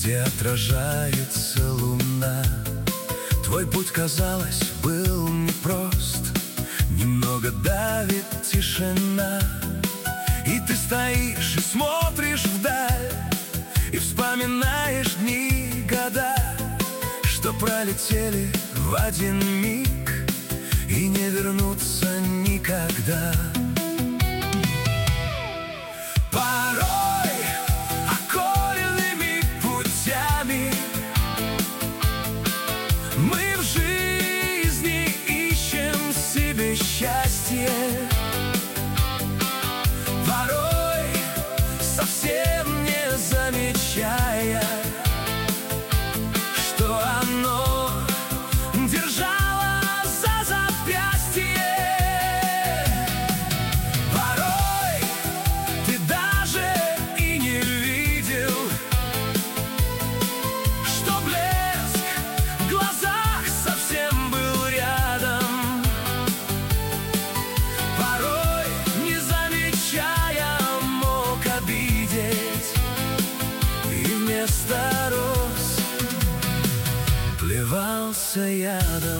где отражается луна. Твой путь, казалось, был непрост, немного давит тишина. И ты стоишь и смотришь вдаль, и вспоминаешь дни, года, что пролетели в один миг и не вернутся никогда. Порой окольными путями мы в жизни ищем себе счастье. Порой совсем не замечая, что оно держало за запястье. Порой ты даже и не видел, что блеск в глазах совсем был рядом. Порой, не замечая, мог обидеть, и вместо роз плевался ядом.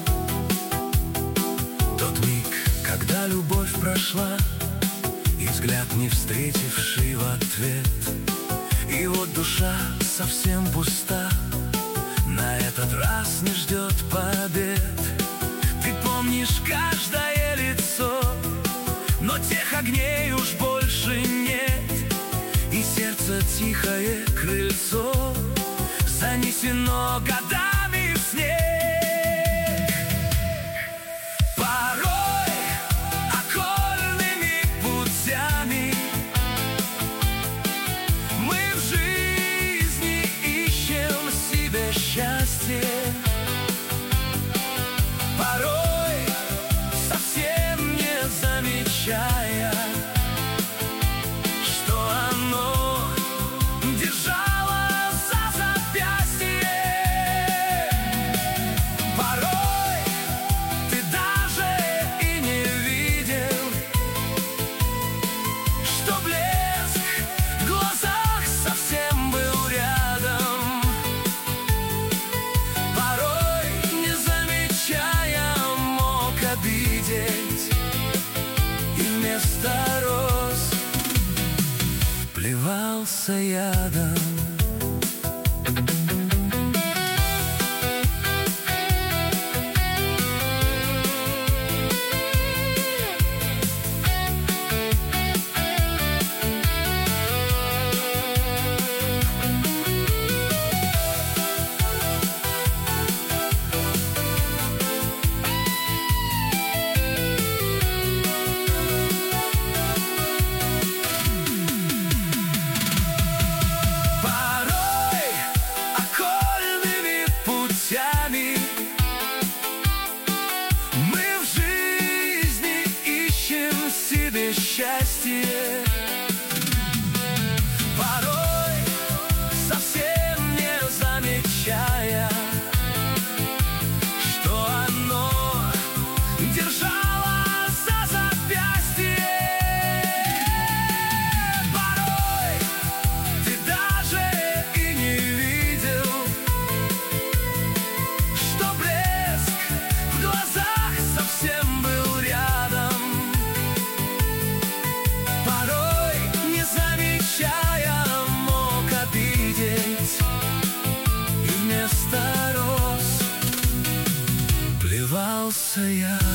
Тот миг, когда любовь прошла, и взгляд, не встретивший в ответ, и вот душа совсем пуста, на этот раз не ждет побед. Ты помнишь каждое лицо, но тех огней уж больше нет, и сердце тихое крыльцо занесено годами в снег. Порой окольными путями мы в жизни ищем себе счастье. Порой совсем не замечая, что оно держало за запястье. Порой ты даже и не видел, что блеск в глазах совсем был рядом. Порой, не замечая, мог обидеть, и вместо роз плевался ядом. Мы в жизни ищем себе счастье. Порой совсем не замечая, что оно держало за запястье. Порой ты даже и не видел, что блеск в глазах совсем был рядом. Порой, не замечая, мог обидеть, и вместо роз плевался я.